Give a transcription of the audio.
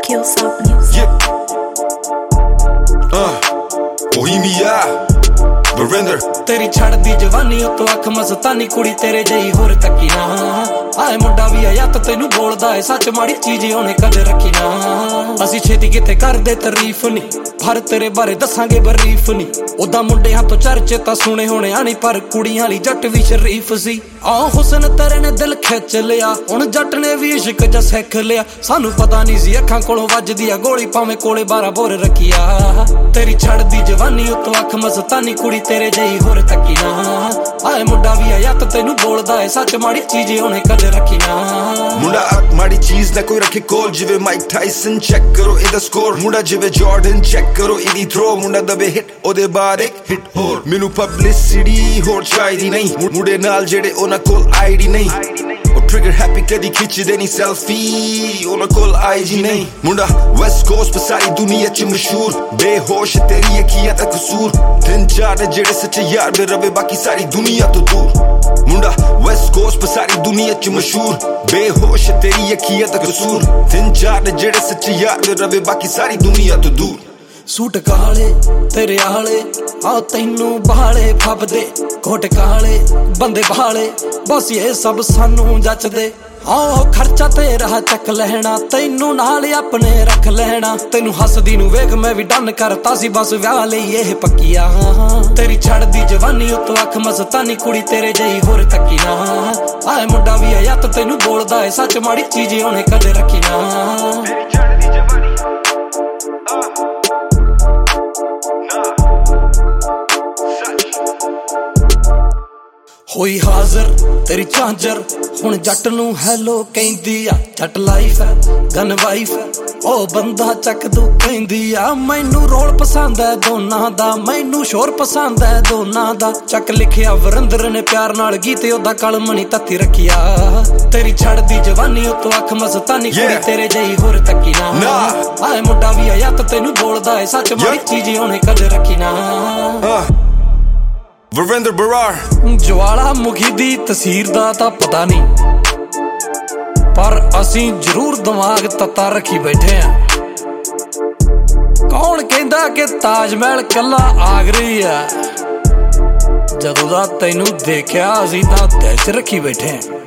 Skillsoft Music. Bohemia, Barinder. तेरी छड़दी जवानी उतो अख मस्तानी कुड़ी तेरे जई होर तकी ना आए मुंडा भी आया तो तेनू बोलदा है सच माड़ी चीज ओने कदे रखी ना असी छेती किते कर दे तारीफ नी पर तेरे बारे दसांगे बरीफ नी ओदा मुंडे हां तो चर्चे ता सुने होने आनी पर कुड़ियां वाली जट भी शरीफ सी आ हुस्न तेरे ने दिल खिच लिया हुण जट ने भी इश्क जा सिख लिया सानू पता नहीं सी अखां कोलों वजदी आ गोली भावें कोले 12 बोर रखिया तेरी छड़दी जवानी उतो अख मस्तानी कुड़ी तेरे जई होर तकी ना आए मुंडा भी आया तो तेनू बोलदा है सच माड़ी चीज ओने कदे रखी ना मुंडा अक माड़ी चीज ना कोई रखे कोल जिवे माइक टाइसन चेक करो इहदा स्कोर मुंडा जिवे जॉर्डन चेक करो इहदी थ्रो मुंडा दबे हिट ओदे बाद एक हिट होर मैनू पब्लिसिटी होर चाहिदी नहीं मुंडे नाल जेड़े ओना कोल आईडी नहीं ट्रिगर हैप्पी कदी खिचदे नहीं सेल्फी ओना कोल आईजी नहीं मुंडा वेस्ट कोस्ट पर सारी दुनिया च मशहूर बेहोश तेरी अखियां दा कसूर दिन चार जेड़े सच्चे यार में रवे बाकी सारी दुनिया तो दूर मुंडा वेस्ट कोस्ट पर सारी दुनिया च मशहूर बेहोश तेरी अखियां दा कसूर दिन चार जेड़े सच्चे यार में रवे बाकी सारी दुनिया तो दूर सूट काले तेरे आले आ तैनू बहाले फबदे कोट काले बंदे बहाले बस ये सब सानू जचदे आओ खर्चा तेरा चक लेना तैनू नाल अपने रख लेना तैनू हसदी नू वेख मैं भी डन करता सी बस व्याह लई ये पक्किया तेरी छड़दी जवानी उतो अख मस्तानी कुड़ी तेरे जई होर तकी ना आए मुंडा भी आया तो तैनू बोलदा है सच माड़ी चीज ओने कदे रखी ना तेरी छड़दी जवानी होई हाजर तेरी झांजर हुण जट नू हैलो कहंदी आ जट लाइफ है गन वाइफ है ओ बंदा चक दू कहंदी आ मैनू रोल पसंद है दोनां दा मैनू शोर पसंद है दोनां दा चक लिखिया वरिंदर ने प्यार नाल गीत ओदा कलम नी तत्ती रखिया तेरी छड़दी जवानी उतो अख मस्तानी कुड़ी तेरे जई होर तकी ना आए मुंडा भी आया तो तेनू बोलदा है सच माड़ी चीज ओने कदे रखी ना Barinder Barar ज्वाला मुखी दी तसीर दा ता पता नहीं पर असी जरूर दिमाग तत्ता रखी बैठे हैं कौन कहंदा कि ताजमहल कला आगरी है जदों दा तैनू देखिया असी तां दिल च रखी बैठे हैं।